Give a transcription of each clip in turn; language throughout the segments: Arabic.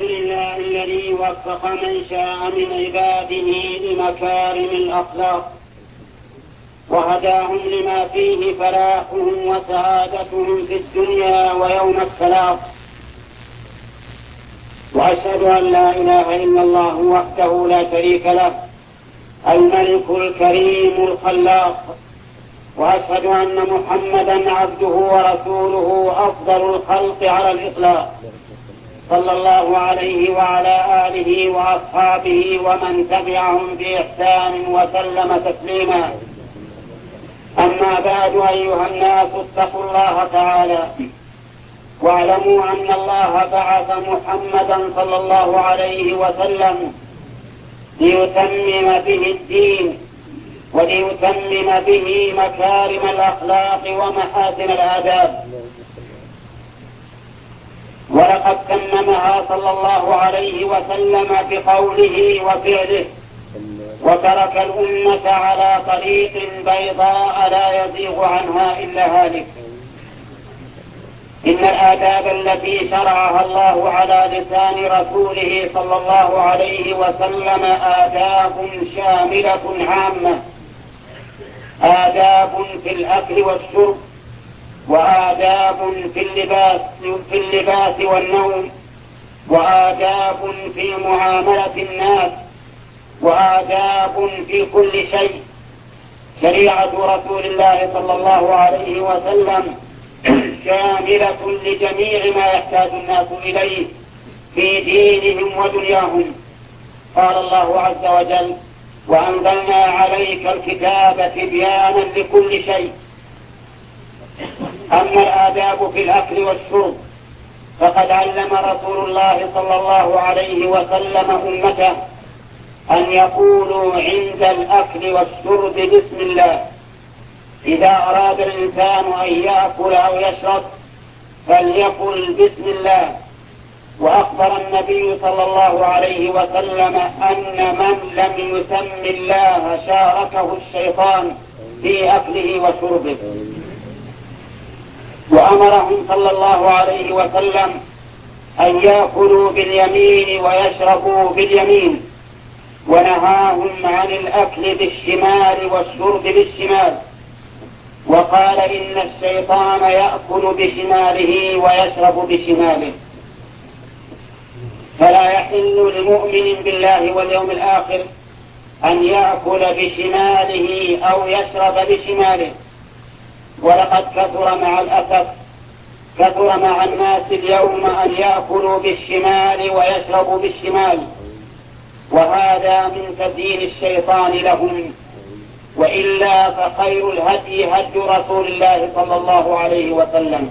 لله الذي وفق من شاء من عباده لمكارم الأخلاق وهداهم لما فيه فلاحهم وسعادتهم في الدنيا ويوم السلام. وأشهد أن لا إله إلا الله وحده لا شريك له الملك الكريم الخلاق، وأشهد أن محمدا عبده ورسوله أفضل الخلق على الإطلاق، صلى الله عليه وعلى آله وأصحابه ومن تبعهم بإحسان وسلم تسليما. أما بعد، أيها الناس اتقوا الله تعالى واعلموا أن الله بعث محمدا صلى الله عليه وسلم ليتمم به الدين وليتمم به مكارم الأخلاق ومحاسن الآداب، ولقد تممها صلى الله عليه وسلم بقوله وفعله، وترك الأمة على طريق بيضاء لا يزيغ عنها إلا هالك. إن الآداب التي شرعها الله على لسان رسوله صلى الله عليه وسلم آداب شاملة عامة، آداب في الأكل والشرب، وآداب في اللباس والنوم، وآداب في معاملة الناس، وآداب في كل شيء. شريعة رسول الله صلى الله عليه وسلم شاملة لجميع ما يحتاج الناس إليه في دينهم ودنياهم. قال الله عز وجل: وأنزلنا عليك الكتاب تبيانا لكل شيء. أما الآداب في الأكل والشرب فقد علم رسول الله صلى الله عليه وسلم أمته أن يقولوا عند الأكل والشرب بسم الله. إذا أراد الإنسان أن يأكل أو يشرب فليقل بسم الله. وأخبر النبي صلى الله عليه وسلم أن من لم يسم الله شاركه الشيطان في أكله وشربه. وأمرهم صلى الله عليه وسلم أن يأكلوا باليمين ويشربوا باليمين، ونهاهم عن الأكل بالشمال والشرب بالشمال، وقال: إن الشيطان يأكل بشماله ويشرب بشماله. فلا يحل لمؤمن بالله واليوم الآخر أن يأكل بشماله أو يشرب بشماله. ولقد كثر مع الأسف مع الناس اليوم أن يأكلوا بالشمال ويشربوا بالشمال، وهذا من تزيين الشيطان لهم. وإلا فخير الهدي هدي رسول الله صلى الله عليه وسلم.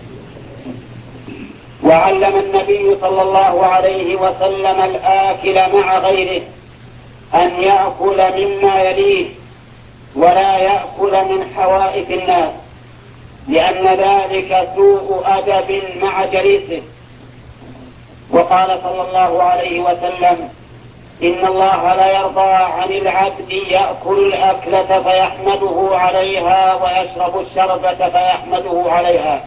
وعلم النبي صلى الله عليه وسلم الآكل مع غيره أن يأكل مما يليه ولا يأكل من حوائف الناس، لأن ذلك سوء أدب مع جليسه. وقال صلى الله عليه وسلم: إن الله لا يرضى عن العبد يأكل الأكلة فيحمده عليها ويشرب الشربة فيحمده عليها.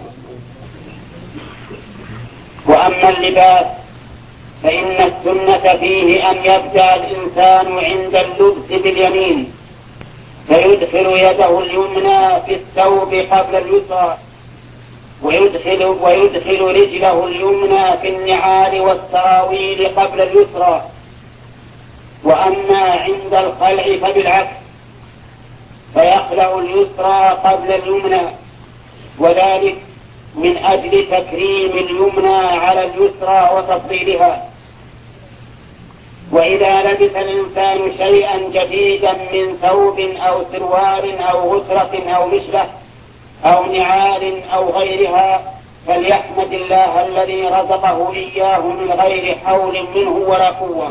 وأما اللباس فإن السنة فيه أن يبدأ الإنسان عند اللبس باليمين، فيدخل يده اليمنى في الثوب قبل اليسرى، ويدخل رجله اليمنى في النعال والسراويل قبل اليسرى. وأما عند الخلع فبالعكس، فيخلع اليسرى قبل اليمنى، وذلك من أجل تكريم اليمنى على اليسرى وتفضيلها. وإذا لبس الإنسان شيئا جديدا من ثوب أو سروال أو غترة أو مشلة أو نعال أو غيرها فليحمد الله الذي رزقه إياه من غير حول منه ولا قوة.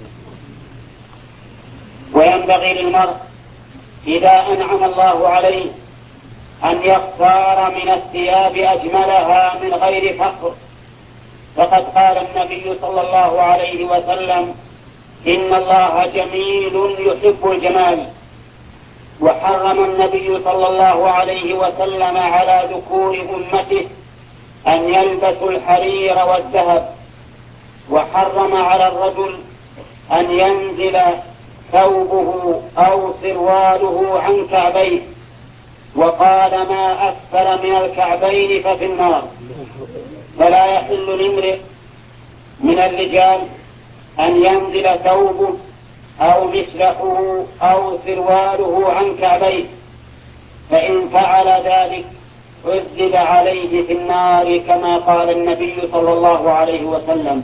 وينبغي للمرء إذا أنعم الله عليه أن يختار من الثياب أجملها من غير فخر، فقد قال النبي صلى الله عليه وسلم: إن الله جميل يحب الجمال. وحرم النبي صلى الله عليه وسلم على ذكور أمته أن يلبسوا الحرير والذهب، وحرم على الرجل أن ينزل ثوبه أو سرواله عن كعبيه، وقال ما أسفل من الكعبين ففي النار. فلا يحل لامرئ من الرجال أن ينزل ثوبه أو مسلحه أو سرواله عن كعبيه، فإن فعل ذلك عذب عليه في النار كما قال النبي صلى الله عليه وسلم.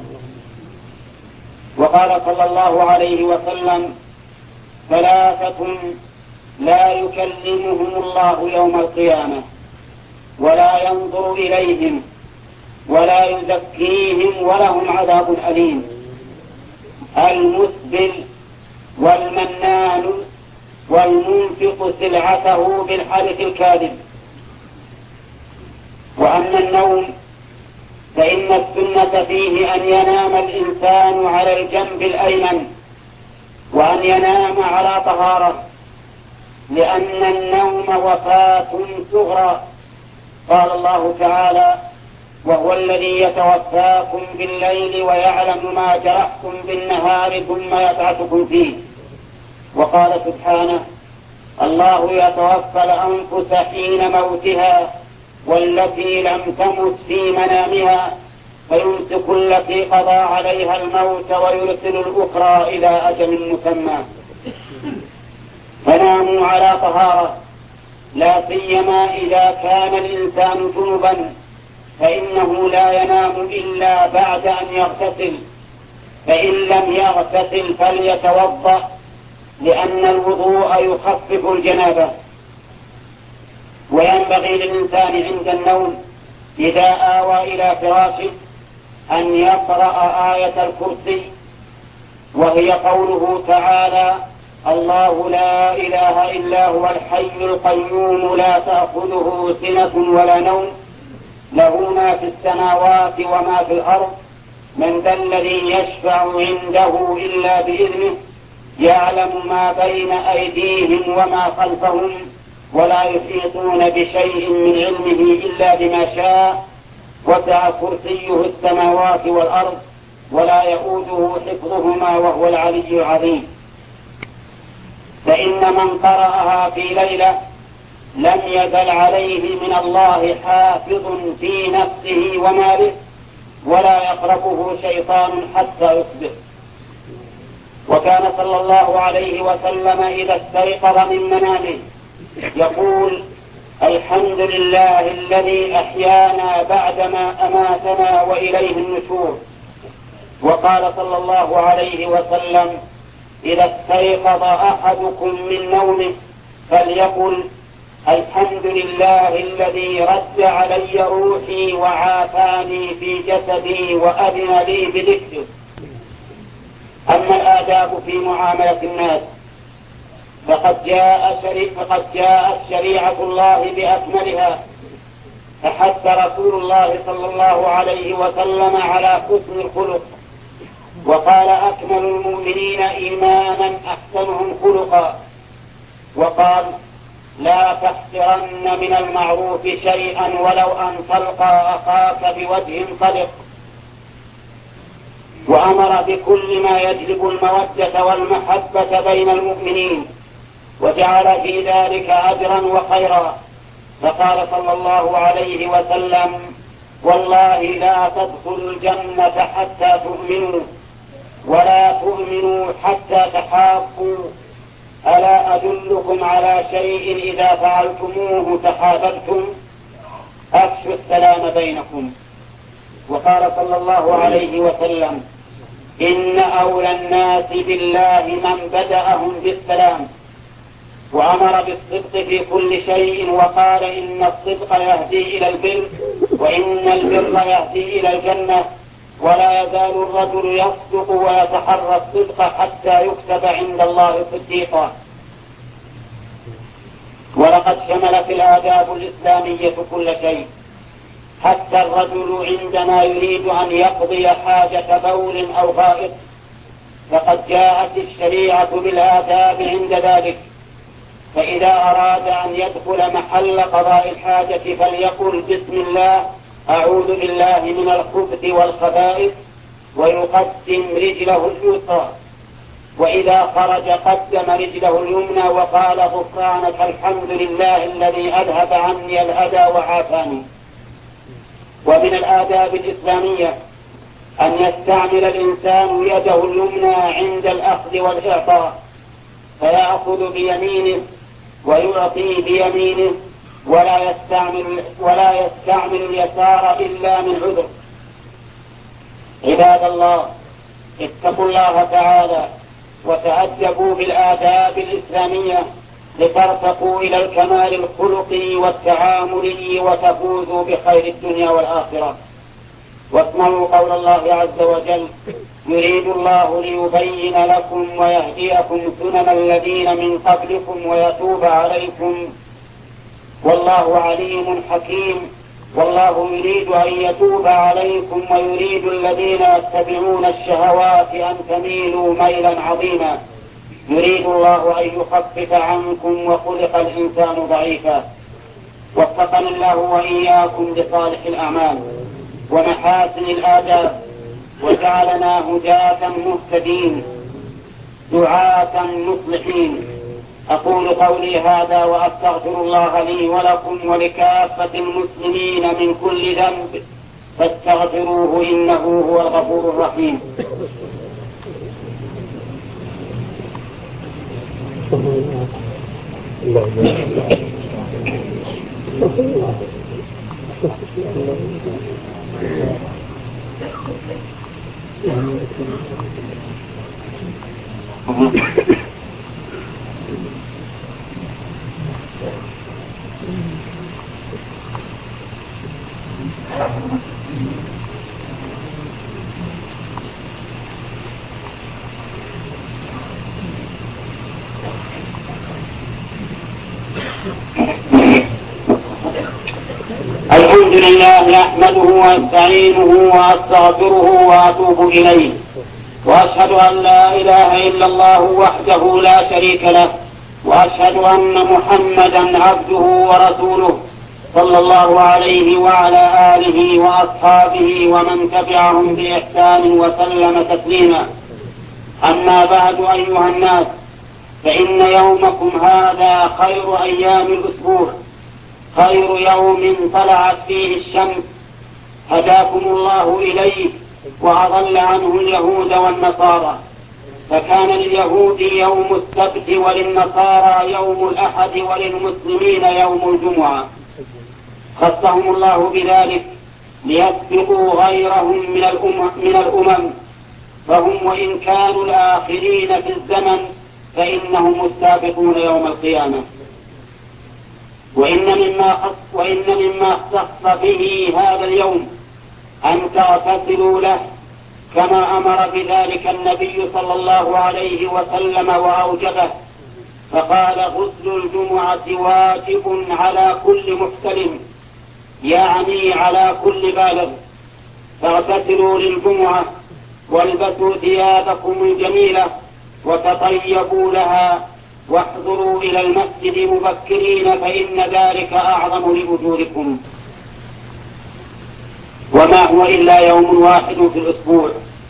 وقال صلى الله عليه وسلم: ثلاثة لا يكلمهم الله يوم القيامة ولا ينظر إليهم ولا يزكيهم ولهم عذاب أليم: المسبل والمنان والمنفق سلعته بالحلف الكاذب. وأما النوم فإن السنة فيه أن ينام الإنسان على الجنب الأيمن وأن ينام على طهارة، لأن النوم وفاة صغرى. قال الله تعالى: وهو الذي يتوفاكم بالليل ويعلم ما جرحتم بالنهار ثم يبعثكم فيه. وقال سبحانه: الله يتوفى الأنفس حين موتها والتي لم تمت في منامها فيمسك التي قضى عليها الموت ويرسل الأخرى إلى أجل مسمى. فناموا على طهارة، لا سيما إذا كان الإنسان جنبا، فإنه لا ينام إلا بعد أن يغتسل، فإن لم يغتسل فليتوضأ، لأن الوضوء يخفف الجنابة. وينبغي للإنسان عند النوم إذا آوى إلى فراشه أن يقرأ آية الكرسي، وهي قوله تعالى: الله لا إله إلا هو الحي القيوم لا تأخذه سنة ولا نوم له ما في السماوات وما في الأرض من ذا الذي يشفع عنده إلا بإذنه يعلم ما بين أيديهم وما خلفهم ولا يحيطون بشيء من علمه إلا بما شاء وسع كرسيه السماوات والأرض ولا يؤوده حفظهما وهو العلي العظيم. فإن من قرأها في ليلة لم يزل عليه من الله حافظ في نفسه وماله ولا يقربه شيطان حتى يصبح. وكان صلى الله عليه وسلم إذا استيقظ من منامه يقول: الحمد لله الذي أحيانا بعدما أماتنا وإليه النشور. وقال صلى الله عليه وسلم: إذا استيقظ أحدكم من نومه فليقل: الحمد لله الذي رد علي روحي وعافاني في جسدي وأذن لي بذكره. أما الآداب في معاملة الناس فقد جاءت شريعة الله بأكملها، فحث رسول الله صلى الله عليه وسلم على حسن الخلق، وقال: أكمل المؤمنين إيمانا أحسنهم خلقا. وقال: لا تحقرن من المعروف شيئا ولو أن تلقى أخاك بوجه طلق. وأمر بكل ما يجلب المودة والمحبة بين المؤمنين، وجعل في ذلك أجرا وخيرا. فقال صلى الله عليه وسلم: والله لا تدخلوا الجنة حتى تؤمنوا ولا تؤمنوا حتى تحابوا، ألا أدلكم على شيء إذا فعلتموه تحاببتم؟ أفشوا السلام بينكم. وقال صلى الله عليه وسلم: إن أولى الناس بالله من بدأهم بالسلام. وأمر بالصدق في كل شيء، وقال: إن الصدق يهدي إلى البر وإن البر يهدي إلى الجنة، ولا يزال الرجل يصدق ويتحرى الصدق حتى يكتب عند الله صديقا. ولقد شملت الآداب الإسلامية كل شيء، حتى الرجل عندما يريد أن يقضي حاجة بول أو غائط فقد جاءت الشريعة بالآداب عند ذلك. فإذا أراد أن يدخل محل قضاء الحاجة فليقل: بسم الله، أعوذ بالله من الخبث والخبائث، ويقدم رجله اليسرى، وإذا خرج قدم رجله اليمنى وقال غفرانك الحمد لله الذي أذهب عني الأذى وعافاني. ومن الآداب الإسلامية أن يستعمل الإنسان يده اليمنى عند الأخذ والإعطاء، فيأخذ بيمينه ويعطي بيمينه، ولا يستعمل اليسار إلا من عذر. عباد الله، اتقوا الله تعالى وتأدبوا بالآداب الإسلامية لترتقوا إلى الكمال الخلقي والتعاملي وتفوزوا بخير الدنيا والآخرة. واسمعوا قول الله عز وجل: يريد الله ليبين لكم ويهديكم سنن الذين من قبلكم ويتوب عليكم والله عليم حكيم. والله يريد أن يتوب عليكم ويريد الذين يتبعون الشهوات أن تميلوا ميلا عظيما. يريد الله أن يخفف عنكم وخلق الإنسان ضعيفا. وفقنا الله وإياكم لصالح الأعمال ومحاسن الآداب، وجعلنا هداة مهتدين دعاة مصلحين. أقول قولي هذا وأستغفر الله لي ولكم ولكافة المسلمين من كل ذنب، فاستغفروه إنه هو الغفور الرحيم. الحمد لله نحمده ونستعينه واستغفره واتوب اليه، واشهد ان لا اله الا الله وحده لا شريك له، واشهد ان محمدا عبده ورسوله صلى الله عليه وعلى اله واصحابه ومن تبعهم باحسان وسلم تسليما. اما بعد ايها الناس، فان يومكم هذا خير ايام الاسبوع، خير يوم طلعت فيه الشمس هداكم الله إليه وأضل عنه اليهود والنصارى. فكان لليهود يوم السبت وللنصارى يوم الأحد وللمسلمين يوم الجمعة، خصهم الله بذلك ليسبقوا غيرهم من الأمم، فهم وإن كانوا الآخرين في الزمن فإنهم السابقون يوم القيامة. وإن مما اختص به هذا اليوم أن تغتسلوا له، كما أمر بذلك النبي صلى الله عليه وسلم وأوجبه، فقال: غسل الجمعة واجب على كل محتلم، يعني على كل بالغ. فاغتسلوا للجمعة والبسوا ثيابكم الجميلة وتطيبوا لها، واحضروا إلى المسجد مبكرين فإن ذلك أعظم لأجوركم. وما هو إلا يوم واحد في الأسبوع،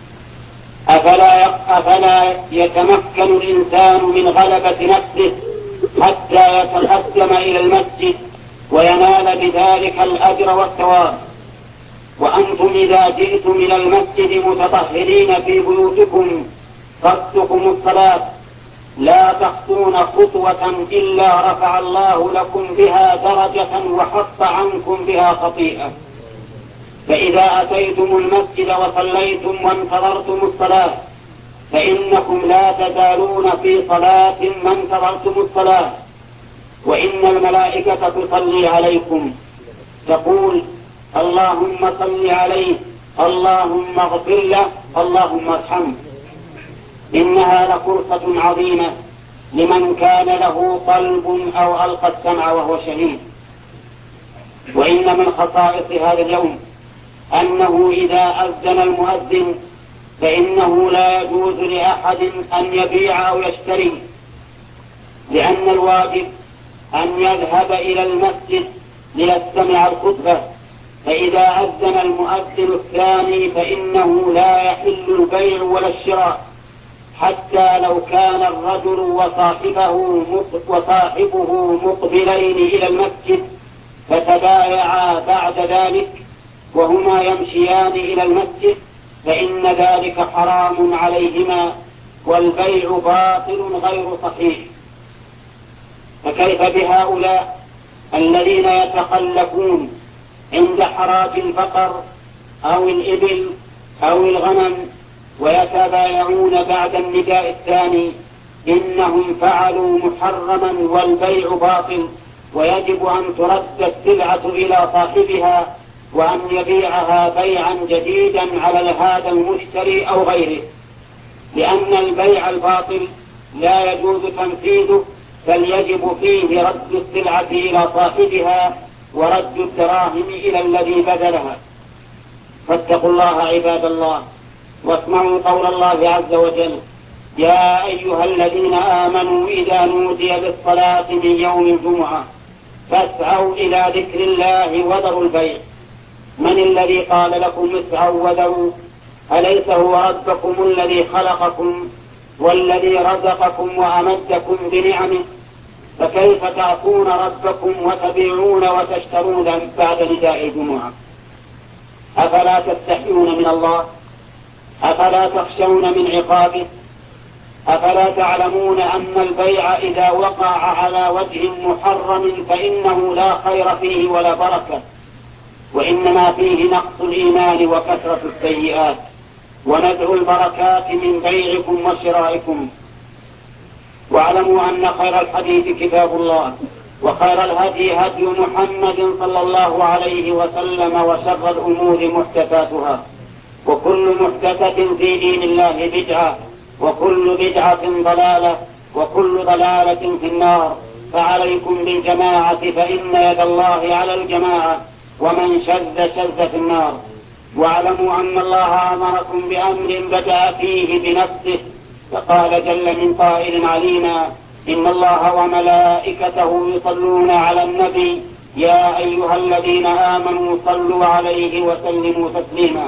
أفلا يتمكن الإنسان من غلبة نفسه حتى يتقدم إلى المسجد وينال بذلك الأجر والثواب؟ وأنتم إذا جئتم إلى المسجد متطهرين في بيوتكم قصدكم الصلاة، لا تخطون خطوة إلا رفع الله لكم بها درجة وحط عنكم بها خطيئة. فإذا أتيتم المسجد وصليتم وانتظرتم الصلاة فإنكم لا تزالون في صلاة ما انتظرتم الصلاة، وإن الملائكة تصلي عليكم، تقول: اللهم صل عليه، اللهم اغفر له، اللهم ارحمه. إنها لفرصة عظيمة لمن كان له قلب أو ألقى السمع وهو شهيد. وإن من خصائص هذا اليوم أنه إذا أذن المؤذن فإنه لا يجوز لأحد أن يبيع أو يشتري، لأن الواجب أن يذهب إلى المسجد ليستمع الخطبة، فإذا أذن المؤذن الثاني فإنه لا يحل البيع ولا الشراء حتى لو كان الرجل وصاحبه مقبلين إلى المسجد فتبايعا بعد ذلك وهما يمشيان إلى المسجد فإن ذلك حرام عليهما والبيع باطل غير صحيح. فكيف بهؤلاء الذين يتخلفون عند حراج البقر أو الإبل أو الغنم ويتبايعون بعد النداء الثاني؟ إنهم فعلوا محرما والبيع باطل، ويجب أن ترد السلعة إلى صاحبها وأن يبيعها بيعا جديدا على هذا المشتري أو غيره، لأن البيع الباطل لا يجوز تنفيذه، بل يجب فيه رد السلعة إلى صاحبها ورد الدراهم إلى الذي بذلها. فاتقوا الله عباد الله، واسمعوا قول الله عز وجل: يا أيها الذين آمنوا إذا نودي للصلاة من يوم الجمعة فاسعوا إلى ذكر الله وذروا البيع. من الذي قال لكم اسعوا وذروا؟ أليس هو ربكم الذي خلقكم والذي رزقكم وأمدكم بنعمه؟ فكيف تعصون ربكم وتبيعون وتشترون بعد نداء الجمعة؟ أفلا تستحيون من الله؟ أفلا تخشون من عقابه؟ أفلا تعلمون أن البيع إذا وقع على وجه محرم فإنه لا خير فيه ولا بركة، وإنما فيه نقص الإيمان وكثرة السيئات، ونزع البركات من بيعكم وشرائكم. واعلموا أن خير الحديث كتاب الله، وخير الهدي هدي محمد صلى الله عليه وسلم، وشر الأمور محدثاتها، وكل محدثة في دين الله بدعة، وكل بدعة ضلالة، وكل ضلالة في النار. فعليكم بالجماعة فإن يد الله على الجماعة، ومن شذ شذ في النار. واعلموا أن الله أمركم بأمر بدأ فيه بنفسه، فقال جل من قائل عليما: إن الله وملائكته يصلون على النبي يا أيها الذين آمنوا صلوا عليه وسلموا تسليما.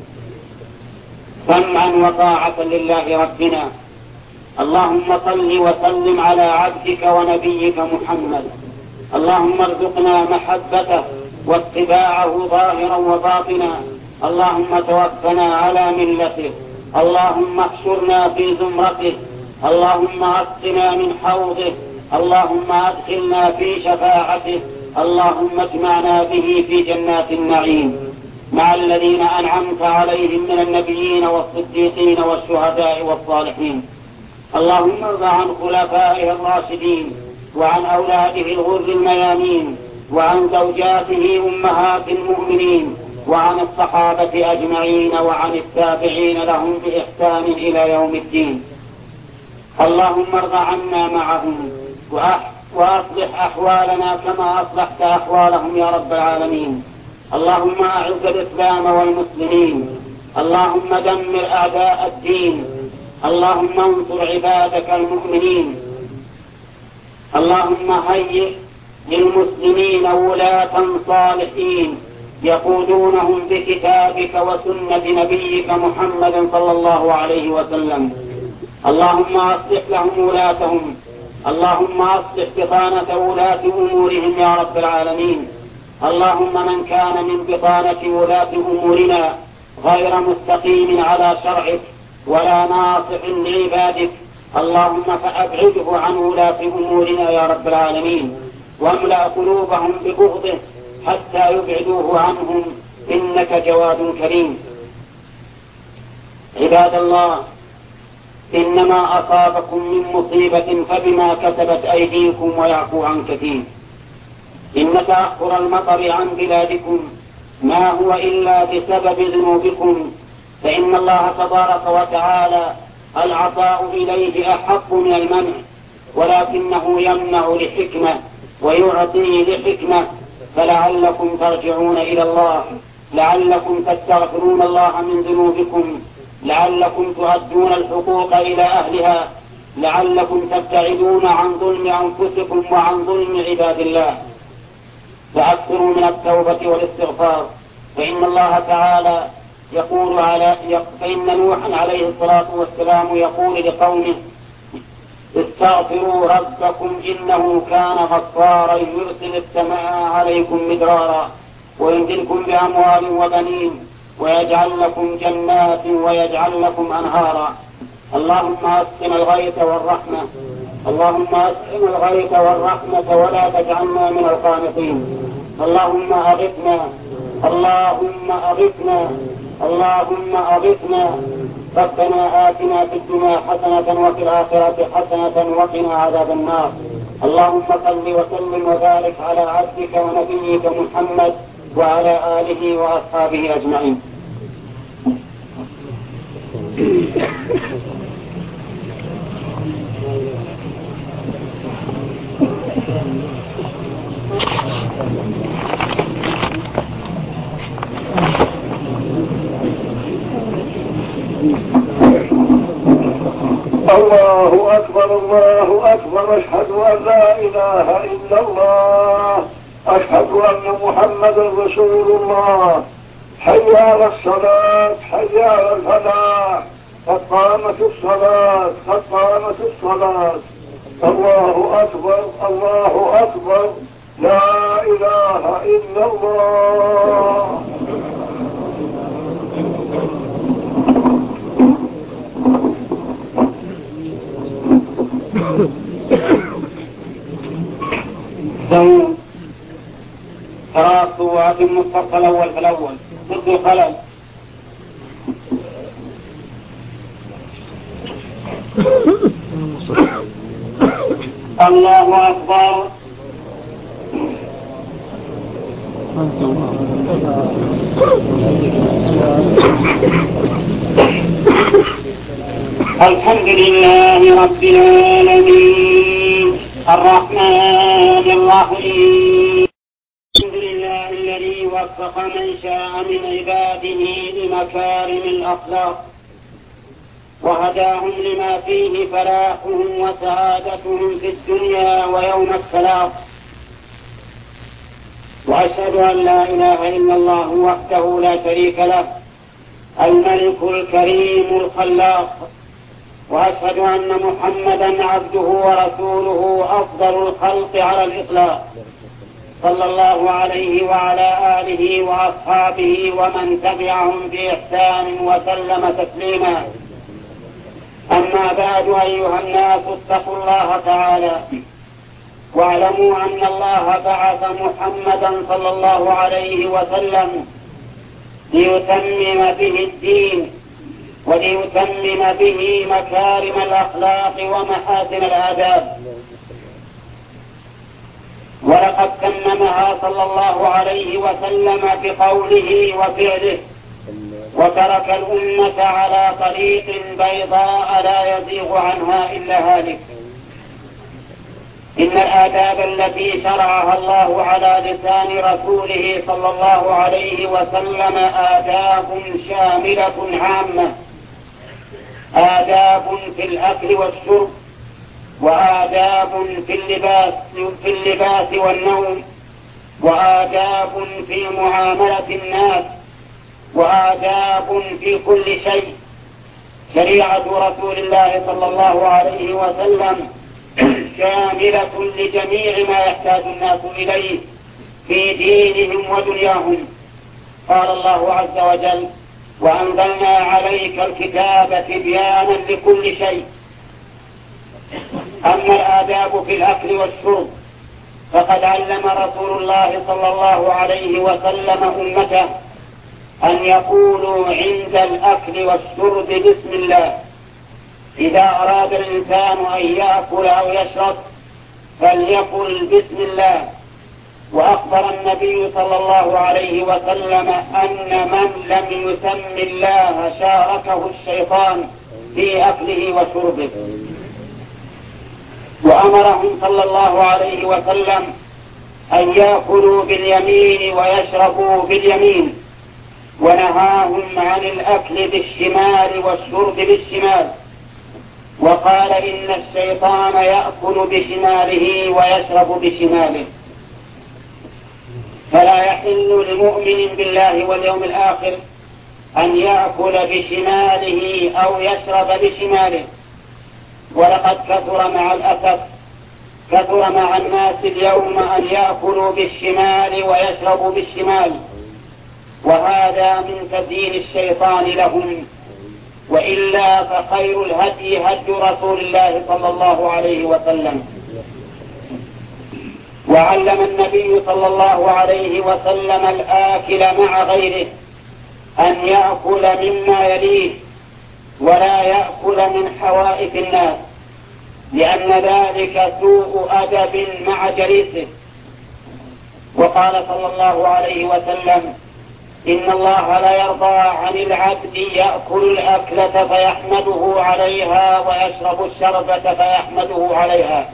سمعا وطاعة لله ربنا. اللهم صل وسلم على عبدك ونبيك محمد. اللهم ارزقنا محبته واتباعه ظاهرا وباطنا. اللهم توفنا على ملته. اللهم احشرنا في زمرته. اللهم اسقنا من حوضه. اللهم ادخلنا في شفاعته. اللهم اجمعنا به في جنات النعيم مع الذين أنعمت عليهم من النبيين والصديقين والشهداء والصالحين. اللهم ارض عن خلفائه الراشدين، وعن أولاده الغر الميامين، وعن زوجاته أمهات المؤمنين، وعن الصحابة أجمعين، وعن التابعين لهم بإحسان إلى يوم الدين. اللهم ارض عنا معهم وأصلح أحوالنا كما أصلحت أحوالهم يا رب العالمين. اللهم أعز الإسلام والمسلمين. اللهم دمر أعداء الدين. اللهم انصر عبادك المؤمنين. اللهم هيئ للمسلمين ولاة صالحين يقودونهم بكتابك وسنة نبيك محمد صلى الله عليه وسلم. اللهم أصلح لهم ولاتهم. اللهم أصلح بطانة ولاة أمورهم يا رب العالمين. اللهم من كان من بطانة ولاة أمورنا غير مستقيم على شرعك ولا ناصح لعبادك، اللهم فأبعده عن ولاة أمورنا يا رب العالمين، واملأ قلوبهم ببغضه حتى يبعدوه عنهم، إنك جواد كريم. عباد الله، إنما أصابكم من مصيبة فبما كسبت أيديكم ويعفو عن كثير. إن تأخر المطر عن بلادكم ما هو إلا بسبب ذنوبكم، فإن الله تبارك وتعالى العطاء إليه أحق من المنع، ولكنه يمنع لحكمة ويعطي لحكمة، فلعلكم ترجعون إلى الله، لعلكم تستغفرون الله من ذنوبكم، لعلكم تؤدون الحقوق إلى أهلها، لعلكم تبتعدون عن ظلم أنفسكم وعن ظلم عباد الله. فأكثروا من التوبة والاستغفار، فإن الله تعالى يقول فإن نوحا عليه الصلاة والسلام يقول لقومه استغفروا ربكم إنه كان غفارا يرسل السماء عليكم مدرارا ويمددكم بأموال وبنين ويجعل لكم جنات ويجعل لكم أنهارا. اللهم أسقنا الغيث والرحمة، اللهم أسقنا الغيث والرحمة ولا تجعلنا من القانطين. اللهم أغثنا، اللهم أغثنا، اللهم أغثنا. ربنا آتنا في الدنيا حسنة وفي الآخرة حسنة وقنا عذاب النار. اللهم صل وسلم وبارك على عبدك ونبيك محمد وعلى آله وأصحابه أجمعين. الله أكبر الله أكبر. أشهد أن لا إله إلا الله، أشهد أن محمد رسول الله. حي على الصلاة، حي على الفلاح، قد قامت الصلاة، قد قامت الصلاة. الله أكبر الله أكبر، لا إله إلا الله. تراصوا وأتموا الصف الأول فالأول ضد الخلل. الله أكبر. الحمد لله رب العالمين الرحمن الرحيم. الحمد لله الذي وفق من شاء من عباده لمكارم الأخلاق وهداهم لما فيه فلاحهم وسعادتهم في الدنيا ويوم السلام. وأشهد أن لا إله إلا الله وحده لا شريك له الملك الكريم الخلاق. وأشهد أن محمدا عبده ورسوله أفضل الخلق على الإطلاق، صلى الله عليه وعلى آله وأصحابه ومن تبعهم بإحسان وسلم تسليما. أما بعد، أيها الناس اتقوا الله تعالى واعلموا أن الله بعث محمدا صلى الله عليه وسلم ليتمم به الدين وليتمم به مكارم الأخلاق ومحاسن الآداب، ولقد تممها صلى الله عليه وسلم بقوله وفعله، وترك الأمة على طريق بيضاء لا يزيغ عنها إلا هالك. إن الآداب التي شرعها الله على لسان رسوله صلى الله عليه وسلم آداب شاملة عامة، آداب في الأكل والشرب، وآداب في اللباس والنوم، وآداب في معاملة الناس، وآداب في كل شيء. شريعة رسول الله صلى الله عليه وسلم شاملة لجميع ما يحتاج الناس إليه في دينهم ودنياهم. قال الله عز وجل: وأنزلنا عليك الكتاب تبيانا لكل شيء. أما الآداب في الأكل والشرب فقد علم رسول الله صلى الله عليه وسلم أمته أن يقولوا عند الأكل والشرب بسم الله. إذا أراد الإنسان أن يأكل أو يشرب فليقل بسم الله. وأخبر النبي صلى الله عليه وسلم أن من لم يسم الله شاركه الشيطان في أكله وشربه. وأمرهم صلى الله عليه وسلم أن يأكلوا باليمين ويشربوا باليمين، ونهاهم عن الأكل بالشمال والشرب بالشمال، وقال: إن الشيطان يأكل بشماله ويشرب بشماله. فلا يحل لمؤمن بالله واليوم الآخر أن يأكل بشماله أو يشرب بشماله. ولقد كثر مع الأسف كثر مع الناس اليوم أن يأكلوا بالشمال ويشربوا بالشمال، وهذا من تزيين الشيطان لهم، وإلا فخير الهدي هدي رسول الله صلى الله عليه وسلم. وعلم النبي صلى الله عليه وسلم الآكل مع غيره أن يأكل مما يليه ولا يأكل من حوائف الناس، لأن ذلك سوء أدب مع جليسه. وقال صلى الله عليه وسلم: إن الله لا يرضى عن العبد يأكل الأكلة فيحمده عليها ويشرب الشربة فيحمده عليها.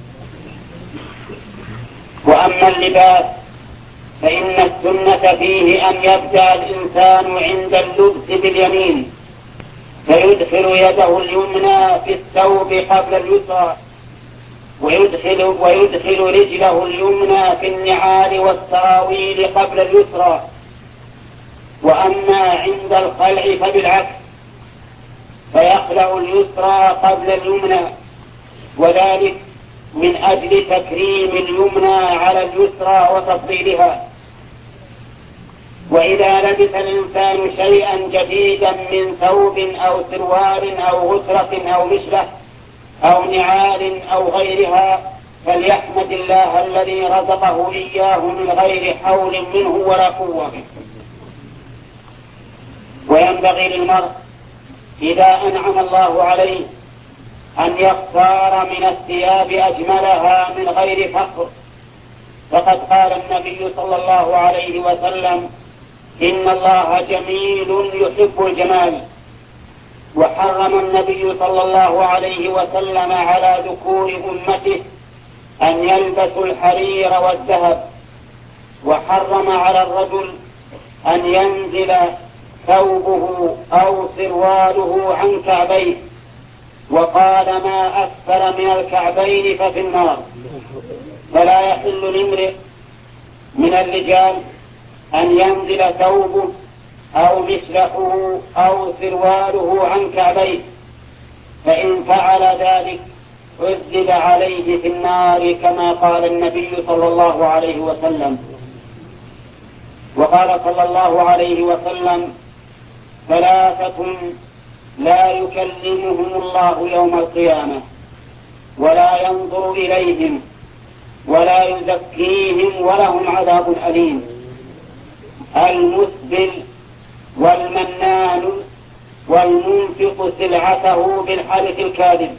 وأما اللباس فإن السنة فيه أن يبدأ الإنسان عند اللبس باليمين، فيدخل يده اليمنى في الثوب قبل اليسرى، ويدخل رجله اليمنى في النعال والسراويل قبل اليسرى. وأما عند الخلع فبالعكس، فيخلع اليسرى قبل اليمنى، وذلك من أجل تكريم اليمنى على اليسرى وتفضيلها. وإذا لبس الإنسان شيئا جديدا من ثوب أو سروال أو غترة أو مشلة أو نعال أو غيرها فليحمد الله الذي رزقه إياه من غير حول منه ولا قوة. وينبغي للمرء إذا أنعم الله عليه أن يختار من الثياب أجملها من غير فخر، فقد قال النبي صلى الله عليه وسلم: إن الله جميل يحب الجمال. وحرم النبي صلى الله عليه وسلم على ذكور أمته أن يلبسوا الحرير والذهب، وحرم على الرجل أن ينزل ثوبه أو سرواله عن كعبيه، وقال: ما أسفل من الكعبين ففي النار. فلا يحل لامرئ من الرجال أن ينزل ثوبه أو مشلحه أو سرواله عن كعبيه، فإن فعل ذلك عذب عليه في النار، كما قال النبي صلى الله عليه وسلم. وقال صلى الله عليه وسلم: ثلاثة لا يكلمهم الله يوم القيامة ولا ينظر إليهم ولا يزكيهم ولهم عذاب أليم: المسبل والمنان والمنفق سلعته بالحلف الكاذب.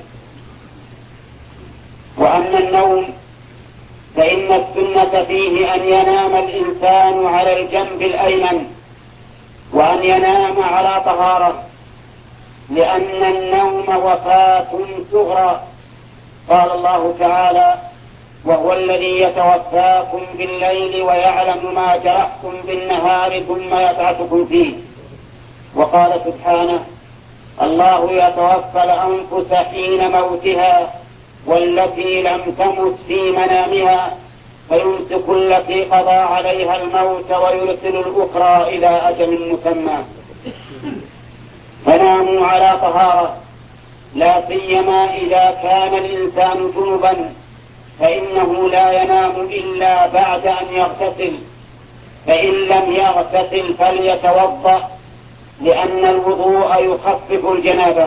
وأما النوم فإن السنة فيه أن ينام الإنسان على الجنب الأيمن، وأن ينام على طهارة، لأن النوم وفاة صغرى. قال الله تعالى: وهو الذي يتوفاكم بالليل ويعلم ما جرحتم بالنهار ثم يبعثكم فيه. وقال سبحانه: الله يتوفى الأنفس حين موتها والتي لم تمت في منامها فيمسك التي قضى عليها الموت ويرسل الأخرى إلى أجل مسمى. فناموا على طهارة، لا سيما إذا كان الإنسان جنبا، فإنه لا ينام إلا بعد أن يغتسل، فإن لم يغتسل فليتوضأ، لأن الوضوء يخفف الجنابة.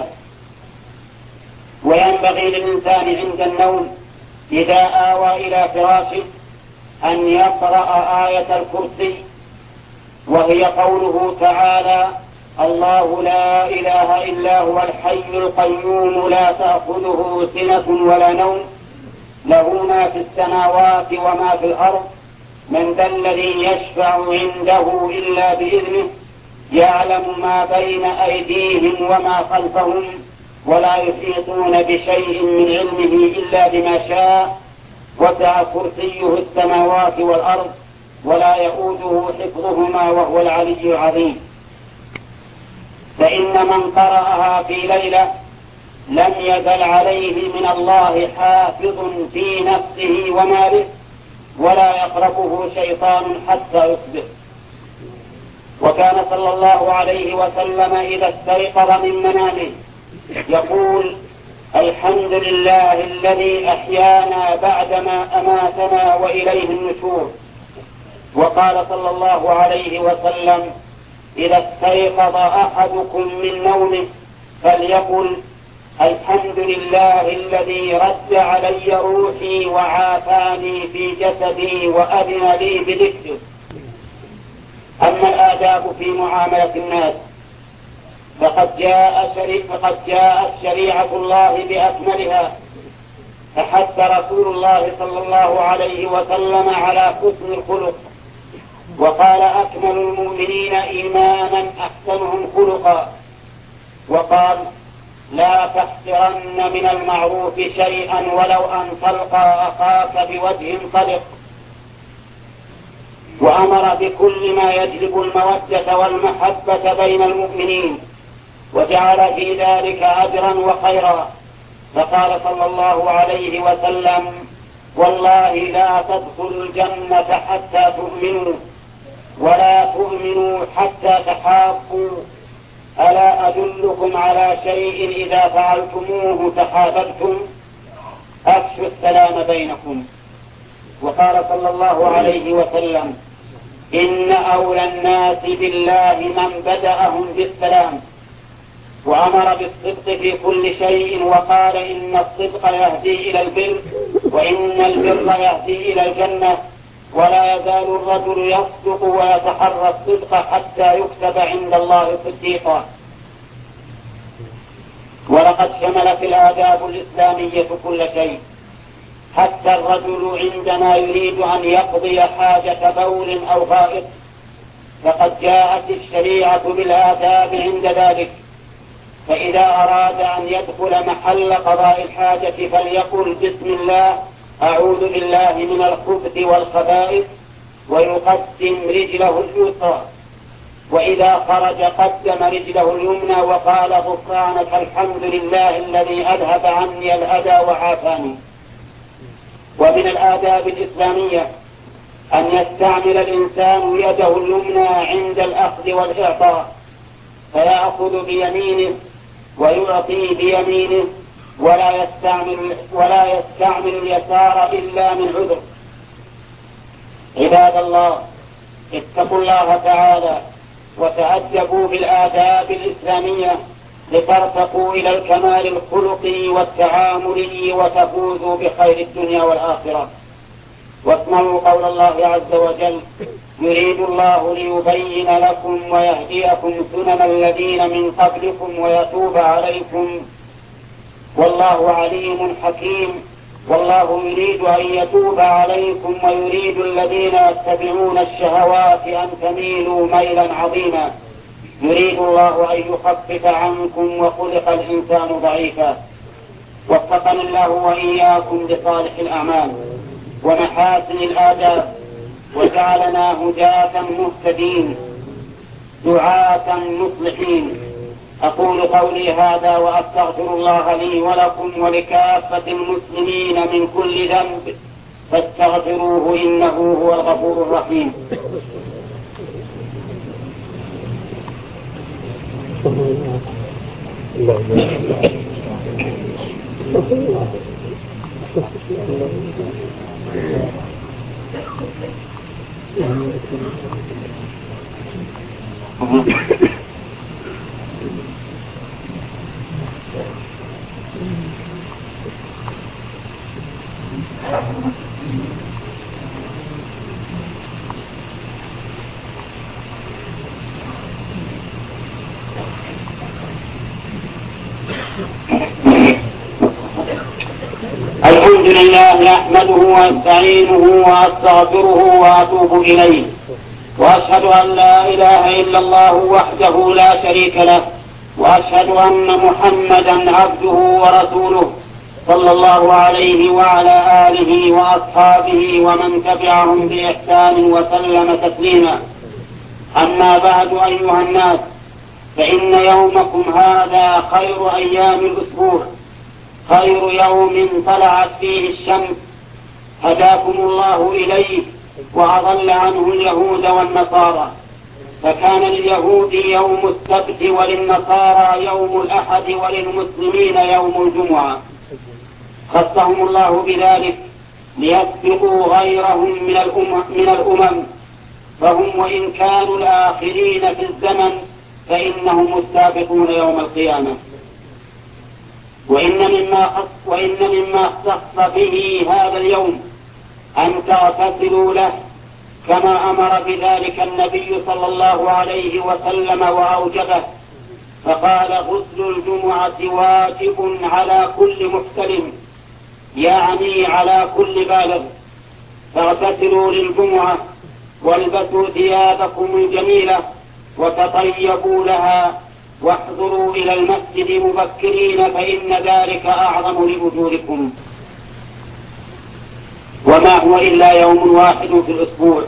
وينبغي للإنسان عند النوم إذا آوى إلى فراشه أن يقرأ آية الكرسي، وهي قوله تعالى: الله لا إله إلا هو الحي القيوم لا تأخذه سنة ولا نوم له ما في السماوات وما في الأرض من ذا الذي يشفع عنده إلا بإذنه يعلم ما بين أيديهم وما خلفهم ولا يحيطون بشيء من علمه إلا بما شاء وسع كرسيه السماوات والأرض ولا يؤوده حفظهما وهو العلي العظيم. فإن من قرأها في ليلة لم يزل عليه من الله حافظ في نفسه وماله ولا يقربه شيطان حتى يصبح. وكان صلى الله عليه وسلم إذا استيقظ من منامه يقول: الحمد لله الذي أحيانا بعدما أماتنا وإليه النشور. وقال صلى الله عليه وسلم: إذا استيقظ أحدكم من نومه فليقل: الحمد لله الذي رد علي روحي وعافاني في جسدي وأذن لي بذكره. أما الآداب في معاملة الناس فقد جاءت شريعة الله بأكملها، فحث رسول الله صلى الله عليه وسلم على حسن الخلق، وقال: أكمل المؤمنين إيمانا أحسنهم خلقا. وقال: لا تحقرن من المعروف شيئا ولو أن تلقى أخاك بوجه طلق. وأمر بكل ما يجلب المودة والمحبة بين المؤمنين، وجعل في ذلك أجرا وخيرا، فقال صلى الله عليه وسلم: والله لا تدخلوا الجنة حتى تؤمنوا، ولا تؤمنوا حتى تحابوا، ألا أدلكم على شيء إذا فعلتموه تحاببتم؟ أفشوا السلام بينكم. وقال صلى الله عليه وسلم: إن أولى الناس بالله من بدأهم بالسلام. وأمر بالصدق في كل شيء، وقال: إن الصدق يهدي إلى البر، وإن البر يهدي إلى الجنة، ولا يزال الرجل يصدق ويتحرى الصدق حتى يكتب عند الله صديقا. ولقد شملت الآداب الإسلامية كل شيء، حتى الرجل عندما يريد أن يقضي حاجة بول أو غائط فقد جاءت الشريعة بالآداب عند ذلك. فإذا أراد أن يدخل محل قضاء الحاجة فليقل: بسم الله، أعوذ بالله من الخبث والخبائث، ويقدم رجله اليسرى، وإذا خرج قدم رجله اليمنى وقال: غفرانك الحمد لله الذي أذهب عني الأذى وعافاني. ومن الآداب الإسلامية أن يستعمل الإنسان يده اليمنى عند الأخذ والإعطاء، فيأخذ بيمينه ويعطي بيمينه، ولا يستعمل اليسار إلا من عذر. عباد الله، اتقوا الله تعالى وتأدبوا بالآداب الإسلامية لترتقوا إلى الكمال الخلقي والتعاملي وتفوزوا بخير الدنيا والآخرة. واسمعوا قول الله عز وجل: يريد الله ليبين لكم ويهديكم سنن الذين من قبلكم ويتوب عليكم، والله عليم حكيم. والله يريد أن يتوب عليكم ويريد الذين يتبعون الشهوات أن تميلوا ميلا عظيما. يريد الله أن يخفف عنكم وخلق الإنسان ضعيفا. وفقنا الله وإياكم لصالح الأعمال ومحاسن الآداب، وجعلنا هداة مهتدين دعاة مصلحين. أقول قولي هذا وأستغفر الله لي ولكم ولكافة المسلمين من كل ذنب، فاستغفروه إنه هو الغفور الرحيم. الحمد لله نحمده ونستعينه واستغفره واتوب اليه، واشهد ان لا اله الا الله وحده لا شريك له، واشهد ان محمدا عبده ورسوله صلى الله عليه وعلى اله واصحابه ومن تبعهم باحسان وسلم تسليما. اما بعد ايها الناس، فان يومكم هذا خير ايام الاسبوع، خير يوم طلعت فيه الشمس، هداكم الله إليه وأضل عنه اليهود والنصارى، فكان لليهود يوم السبت وللنصارى يوم الأحد وللمسلمين يوم الجمعة، خصهم الله بذلك ليسبقوا غيرهم من الأمم، فهم وإن كانوا الآخرين في الزمن فإنهم السابقون يوم القيامة. وإن مما اختص به هذا اليوم أن تغتسلوا له كما أمر بذلك النبي صلى الله عليه وسلم وأوجبه، فقال: غسل الجمعة واجب على كل محتلم، يعني على كل بالغ، فاغتسلوا للجمعة والبسوا ثيابكم الجميلة وتطيبوا لها واحضروا إلى المسجد مبكرين فإن ذلك أعظم لأجوركم. وما هو إلا يوم واحد في الأسبوع،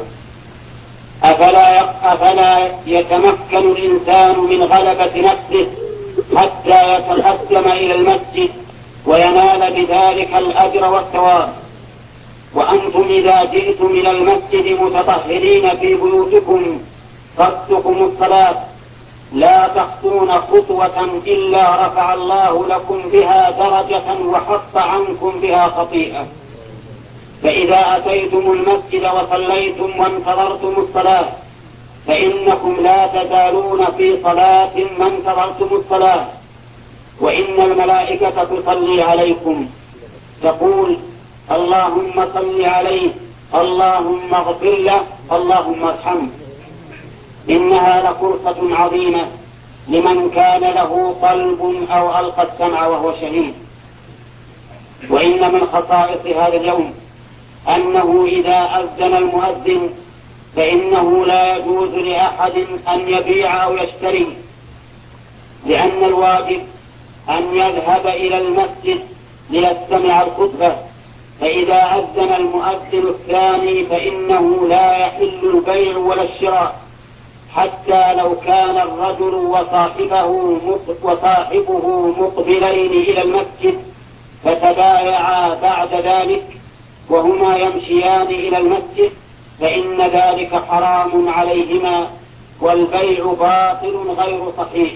أفلا يتمكن الإنسان من غلبة نفسه حتى يتقدم إلى المسجد وينال بذلك الأجر والثواب؟ وأنتم إذا جئتم إلى المسجد متطهرين في بيوتكم قصدكم الصلاة لا تخطون خطوة إلا رفع الله لكم بها درجة وحط عنكم بها خطيئة. فإذا أتيتم المسجد وصليتم وانتظرتم الصلاة فإنكم لا تزالون في صلاة ما انتظرتم الصلاة، وإن الملائكة تصلي عليكم تقول: اللهم صل عليه، اللهم اغفر له، اللهم ارحمه. إنها لفرصة عظيمة لمن كان له قلب أو ألقى السمع وهو شهيد. وإن من خصائص هذا اليوم أنه إذا أذن المؤذن فإنه لا يجوز لأحد أن يبيع أو يشتري، لأن الواجب أن يذهب إلى المسجد ليستمع الخطبة، فإذا أذن المؤذن الثاني فإنه لا يحل البيع ولا الشراء، حتى لو كان الرجل وصاحبه مقبلين إلى المسجد فتبايعا بعد ذلك وهما يمشيان إلى المسجد فإن ذلك حرام عليهما والبيع باطل غير صحيح.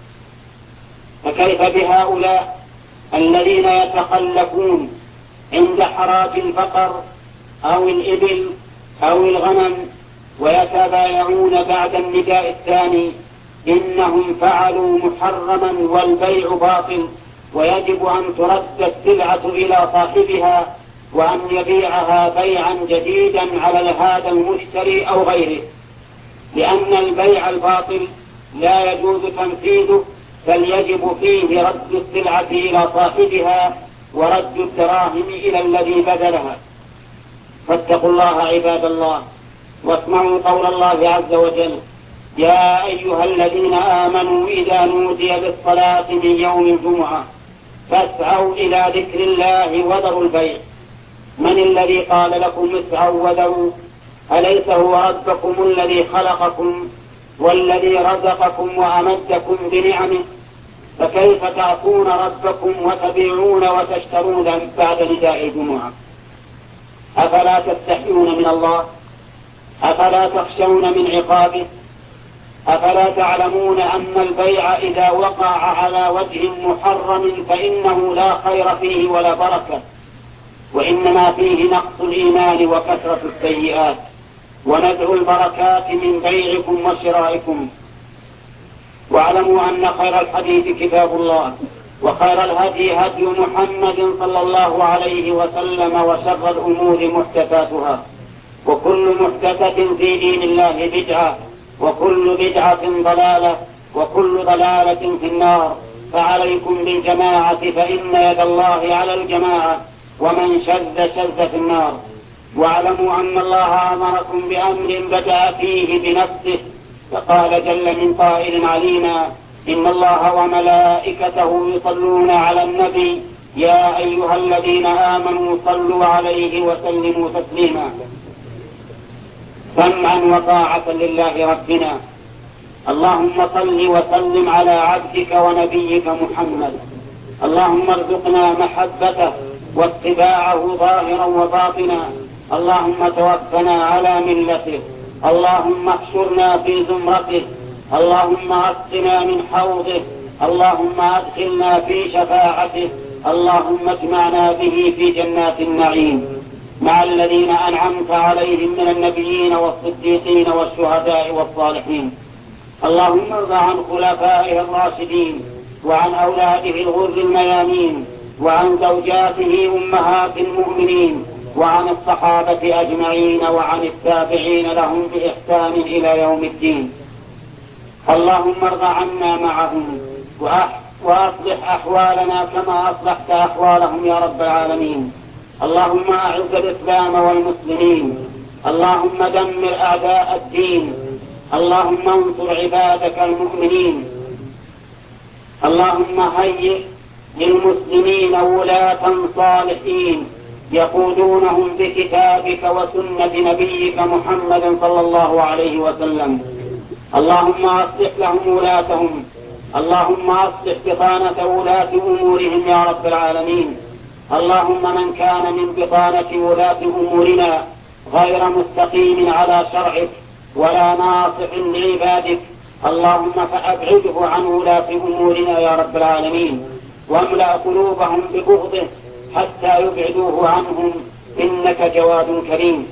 فكيف بهؤلاء الذين يتخلفون عند حراج البقر أو الإبل أو الغنم ويتبايعون بعد النداء الثاني؟ إنهم فعلوا محرما والبيع باطل، ويجب أن ترد السلعة إلى صاحبها وأن يبيعها بيعا جديدا على هذا المشتري أو غيره، لأن البيع الباطل لا يجوز تنفيذه، بل يجب فيه رد السلعة إلى صاحبها ورد الدراهم إلى الذي بذلها. فاتقوا الله عباد الله واسمعوا قول الله عز وجل: يا أيها الذين آمنوا إذا نودي للصلاة من يوم الجمعة فاسعوا إلى ذكر الله وذروا البيع. من الذي قال لكم اسعوا وذروا؟ أليس هو ربكم الذي خلقكم والذي رزقكم وأمدكم بنعمه؟ فكيف تعصون ربكم وتبيعون وتشترون بعد نداء الجمعة؟ أفلا تستحيون من الله؟ أفلا تخشون من عقابه؟ أفلا تعلمون أن البيع إذا وقع على وجه محرم فإنه لا خير فيه ولا بركة، وإنما فيه نقص الإيمان وكثرة السيئات ونزع البركات من بيعكم وشرائكم؟ واعلموا أن خير الحديث كتاب الله، وخير الهدي هدي محمد صلى الله عليه وسلم، وشر الأمور محدثاتها، وكل محدثة في دين الله بدعة، وكل بدعة ضلالة، وكل ضلالة في النار. فعليكم بالجماعة فإن يد الله على الجماعة، ومن شذ في النار. واعلموا أن الله أمركم بأمر بدأ فيه بنفسه، فقال جل من قائل علينا: إن الله وملائكته يصلون على النبي يا أيها الذين آمنوا صلوا عليه وسلموا تسليما. سمعا وطاعة لله ربنا. اللهم صل وسلم على عبدك ونبيك محمد. اللهم ارزقنا محبته واتباعه ظاهرا وباطنا. اللهم توفنا على ملته، اللهم احشرنا في زمرته، اللهم اسقنا من حوضه، اللهم ادخلنا في شفاعته، اللهم اجمعنا به في جنات النعيم مع الذين أنعمت عليهم من النبيين والصديقين والشهداء والصالحين. اللهم ارض عن خلفائه الراشدين وعن أولاده الغر الميامين وعن زوجاته أمهات المؤمنين وعن الصحابة أجمعين وعن التابعين لهم بإحسان إلى يوم الدين. اللهم ارض عنا معهم وأصلح أحوالنا كما أصلحت أحوالهم يا رب العالمين. اللهم أعز الإسلام والمسلمين، اللهم دمر أعداء الدين، اللهم انصر عبادك المؤمنين. اللهم هيئ للمسلمين ولاة صالحين يقودونهم بكتابك وسنة نبيك محمد صلى الله عليه وسلم. اللهم أصلح لهم ولاتهم، اللهم أصلح بطانة ولاة أمورهم يا رب العالمين. اللهم من كان من بطانة ولاة أمورنا غير مستقيم على شرعك ولا ناصح لعبادك، اللهم فأبعده عن ولاة أمورنا يا رب العالمين، واملأ قلوبهم ببغضه حتى يبعدوه عنهم، إنك جواد كريم.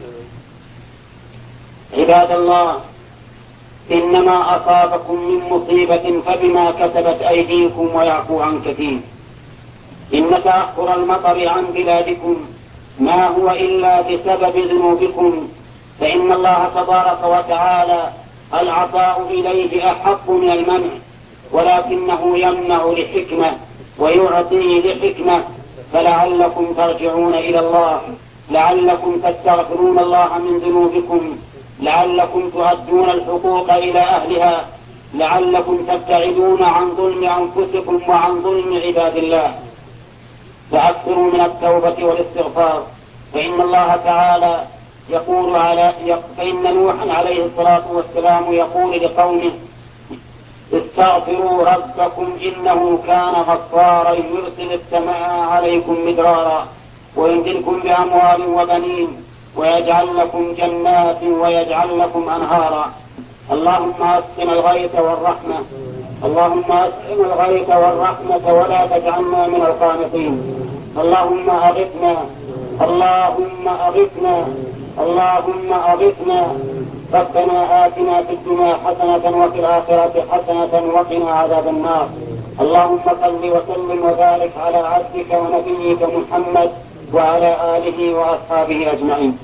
عباد الله، إنما أصابكم من مصيبة فبما كسبت أيديكم ويعفو عن كثير. إن تأخر المطر عن بلادكم ما هو إلا بسبب ذنوبكم، فإن الله تبارك وتعالى العطاء إليه أحق من المنع، ولكنه يمنع لحكمة ويعطي لحكمة، فلعلكم ترجعون إلى الله، لعلكم تستغفرون الله من ذنوبكم، لعلكم تؤدون الحقوق إلى أهلها، لعلكم تبتعدون عن ظلم أنفسكم وعن ظلم عباد الله. فأكثروا من التوبة والاستغفار، فإن الله تعالى يقول فإن نوحا عليه الصلاة والسلام يقول لقومه: استغفروا ربكم إنه كان غفارا يرسل السماء عليكم مدرارا ويمددكم بأموال وبنين ويجعل لكم جنات ويجعل لكم أنهارا. اللهم أسقنا الغيث والرحمة، اللهم أسقنا الغيث والرحمة ولا تجعلنا من القانطين. اللهم أغثنا، اللهم أغثنا، اللهم أغثنا. ربنا آتنا في الدنيا حسنة وفي الآخرة حسنة وقنا عذاب النار. اللهم صل وسلم وبارك على عبدك ونبيك محمد وعلى آله وأصحابه أجمعين.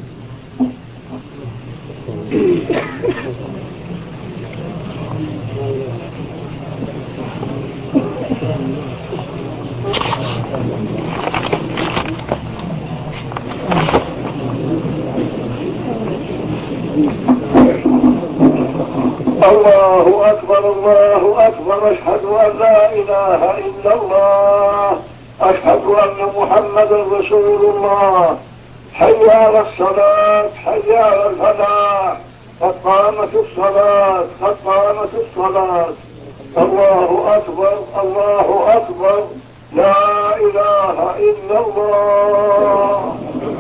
الله أكبر الله أكبر، أشهد أن لا إله إلا الله، أشهد أن محمدا رسول الله. حي على الصلاة، حي على الفلاح، قد قامت الصلاة، قد قامت الصلاة. الله أكبر الله أكبر، لا إله إلا الله.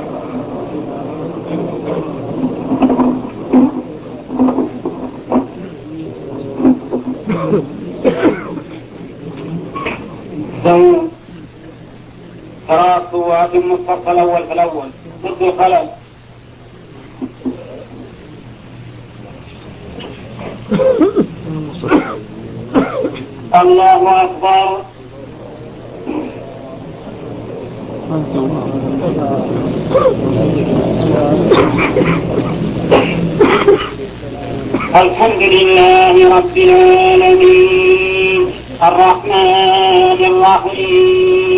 تراصوا وأتموا الصف الأول فالأول ضد الخلل. الله أكبر. الحمد لله رب العالمين الرحمن الرحيم